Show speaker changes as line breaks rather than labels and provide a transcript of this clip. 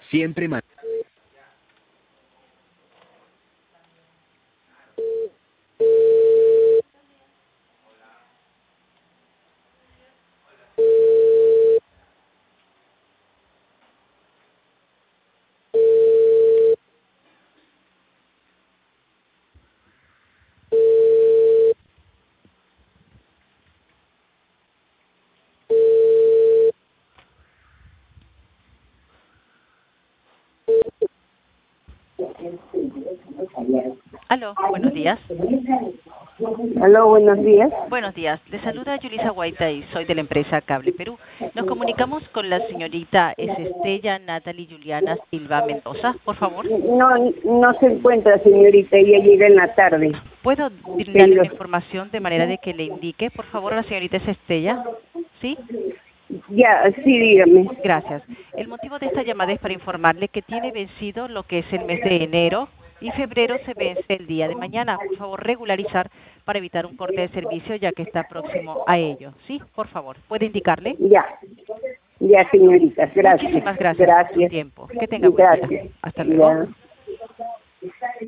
Siempre
Aló, buenos días.
Aló, buenos días.
Buenos días. Le saluda Yulisa Guaita y soy de la empresa Cable Perú. Nos comunicamos con la señorita Estella Natalie Juliana Silva Mendoza, por favor.
No se encuentra, señorita, ella llega en la tarde.
¿Puedo brindarle
Pero,
una información de manera de que le indique, por favor, a la señorita Estella? ¿Sí?
ya, sí, dígame.
Gracias. El motivo de esta llamada es para informarle que tiene vencido lo que es el mes de enero y febrero se vence el día de mañana. Por favor, regularizar para evitar un corte de servicio ya que está próximo a ello. ¿Sí? Por favor, ¿puede indicarle?
Ya, señorita, gracias.
Muchísimas gracias por su
Gracias,
tiempo. Que tenga buen día.
gracias.
Hasta luego.
Ya.